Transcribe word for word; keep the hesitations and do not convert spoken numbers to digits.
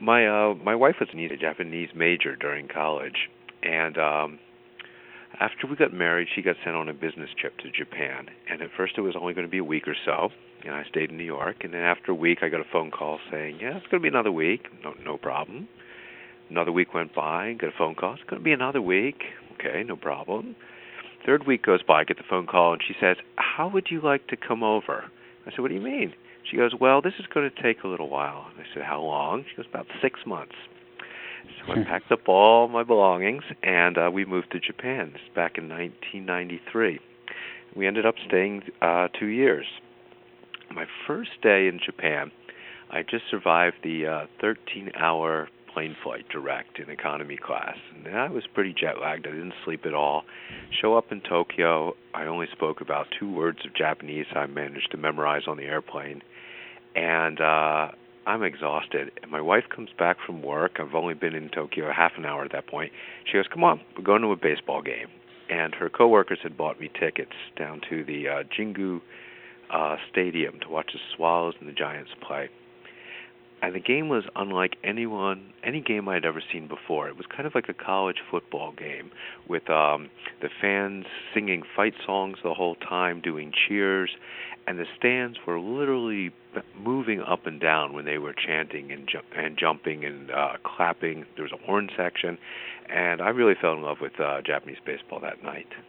My uh, my wife was a Japanese major during college, and um, after we got married, she got sent on a business trip to Japan. And at first, it was only going to be a week or so, and I stayed in New York. And then after a week, I got a phone call saying, "Yeah, it's going to be another week. No, no problem." Another week went by, got a phone call. It's going to be another week. Okay, no problem. Third week goes by, I get the phone call, and she says, "How would you like to come over?" I said, "What do you mean?" She goes, "Well, this is going to take a little while." I said, "How long?" She goes, "About six months." So I packed up all my belongings, and uh, we moved to Japan. This is back in nineteen ninety-three. We ended up staying uh, two years. My first day in Japan, I just survived the uh, thirteen-hour plane flight direct in economy class. And I was pretty jet-lagged. I didn't sleep at all. Show up in Tokyo. I only spoke about two words of Japanese I managed to memorize on the airplane. And uh, I'm exhausted. And my wife comes back from work. I've only been in Tokyo half an hour at that point. She goes, "Come on, we're going to a baseball game." And her coworkers had bought me tickets down to the uh, Jingu uh, Stadium to watch the Swallows and the Giants play. And the game was unlike anyone, any game I'd ever seen before. It was kind of like a college football game with um, the fans singing fight songs the whole time, doing cheers, and the stands were literally moving up and down when they were chanting and, ju- and jumping and uh, clapping. There was a horn section, and I really fell in love with uh, Japanese baseball that night.